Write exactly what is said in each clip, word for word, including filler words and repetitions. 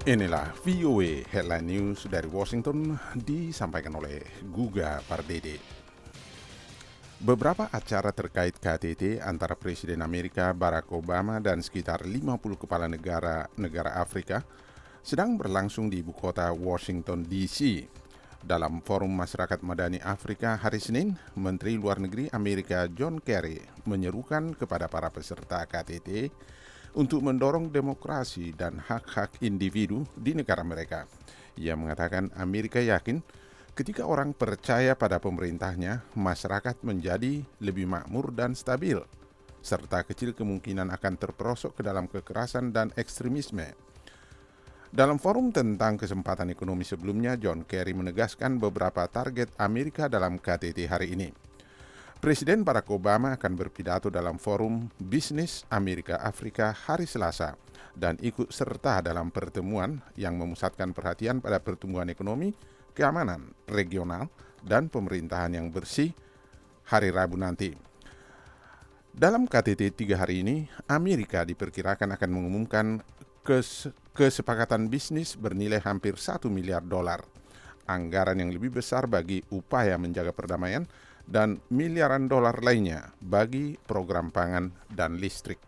Inilah V O A Headline News dari Washington disampaikan oleh Guga Pardede. Beberapa acara terkait K T T antara Presiden Amerika Barack Obama dan sekitar lima puluh kepala negara negara Afrika sedang berlangsung di ibu kota Washington D C. Dalam Forum Masyarakat Madani Afrika hari Senin, Menteri Luar Negeri Amerika John Kerry menyerukan kepada para peserta K T T untuk mendorong demokrasi dan hak-hak individu di negara mereka. Ia mengatakan Amerika yakin ketika orang percaya pada pemerintahnya, masyarakat menjadi lebih makmur dan stabil, serta kecil kemungkinan akan terperosok ke dalam kekerasan dan ekstremisme. Dalam forum tentang kesempatan ekonomi sebelumnya, John Kerry menegaskan beberapa target Amerika dalam K T T hari ini. Presiden Barack Obama akan berpidato dalam forum bisnis Amerika-Afrika hari Selasa dan ikut serta dalam pertemuan yang memusatkan perhatian pada pertumbuhan ekonomi, keamanan regional, dan pemerintahan yang bersih hari Rabu nanti. Dalam K T T tiga hari ini, Amerika diperkirakan akan mengumumkan kes- kesepakatan bisnis bernilai hampir satu miliar dolar, anggaran yang lebih besar bagi upaya menjaga perdamaian, dan miliaran dolar lainnya bagi program pangan dan listrik.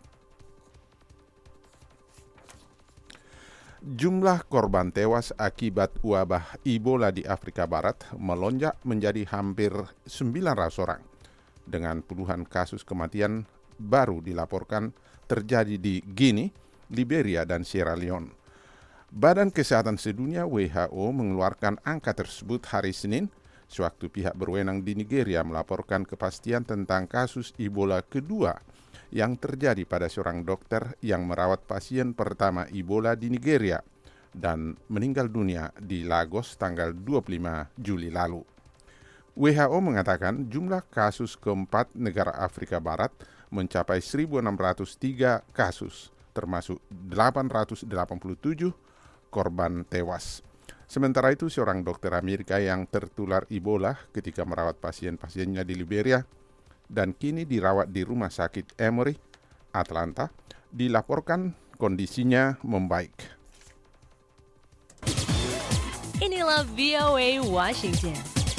Jumlah korban tewas akibat wabah Ebola di Afrika Barat melonjak menjadi hampir sembilan ratus orang, dengan puluhan kasus kematian baru dilaporkan terjadi di Guinea, Liberia, dan Sierra Leone. Badan Kesehatan Sedunia W H O mengeluarkan angka tersebut hari Senin, sewaktu pihak berwenang di Nigeria melaporkan kepastian tentang kasus Ebola kedua yang terjadi pada seorang dokter yang merawat pasien pertama Ebola di Nigeria dan meninggal dunia di Lagos tanggal dua puluh lima Juli lalu. W H O mengatakan jumlah kasus keempat negara Afrika Barat mencapai seribu enam ratus tiga kasus, termasuk delapan ratus delapan puluh tujuh korban tewas. Sementara itu, seorang dokter Amerika yang tertular Ebola ketika merawat pasien-pasiennya di Liberia dan kini dirawat di Rumah Sakit Emory, Atlanta, dilaporkan kondisinya membaik. Inilah V O A Washington.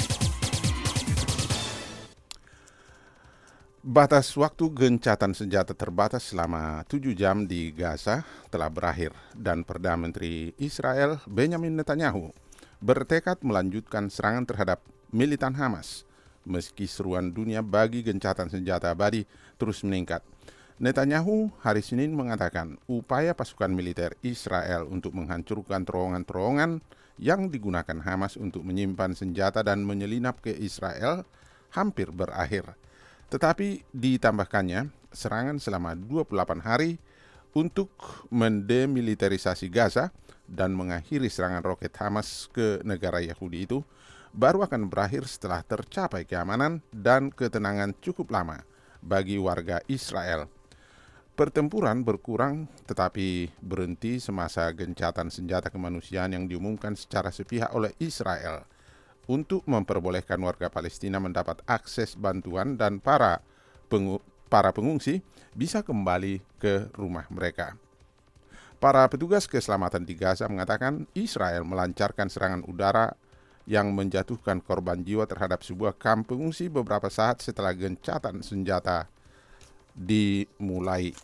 Batas waktu gencatan senjata terbatas selama tujuh jam di Gaza telah berakhir dan Perdana Menteri Israel Benjamin Netanyahu bertekad melanjutkan serangan terhadap militan Hamas meski seruan dunia bagi gencatan senjata abadi terus meningkat. Netanyahu hari Senin mengatakan upaya pasukan militer Israel untuk menghancurkan terowongan-terowongan yang digunakan Hamas untuk menyimpan senjata dan menyelinap ke Israel hampir berakhir. Tetapi ditambahkannya serangan selama dua puluh delapan hari untuk mendemilitarisasi Gaza dan mengakhiri serangan roket Hamas ke negara Yahudi itu baru akan berakhir setelah tercapai keamanan dan ketenangan cukup lama bagi warga Israel. Pertempuran berkurang tetapi berhenti semasa gencatan senjata kemanusiaan yang diumumkan secara sepihak oleh Israel untuk memperbolehkan warga Palestina mendapat akses bantuan dan para pengu- para pengungsi bisa kembali ke rumah mereka. Para petugas keselamatan di Gaza mengatakan Israel melancarkan serangan udara yang menjatuhkan korban jiwa terhadap sebuah kamp pengungsi beberapa saat setelah gencatan senjata dimulai.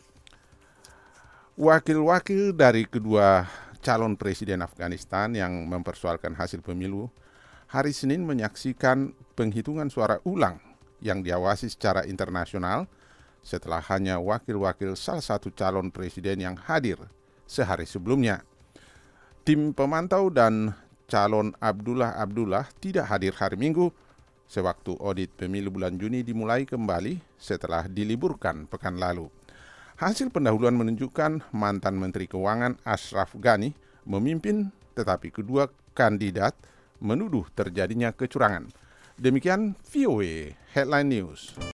Wakil-wakil dari kedua calon presiden Afghanistan yang mempersoalkan hasil pemilu hari Senin menyaksikan penghitungan suara ulang yang diawasi secara internasional setelah hanya wakil-wakil salah satu calon presiden yang hadir sehari sebelumnya. Tim pemantau dan calon Abdullah Abdullah tidak hadir hari Minggu sewaktu audit pemilu bulan Juni dimulai kembali setelah diliburkan pekan lalu. Hasil pendahuluan menunjukkan mantan Menteri Keuangan Ashraf Ghani memimpin, tetapi kedua kandidat menuduh terjadinya kecurangan. Demikian V O A Headline News.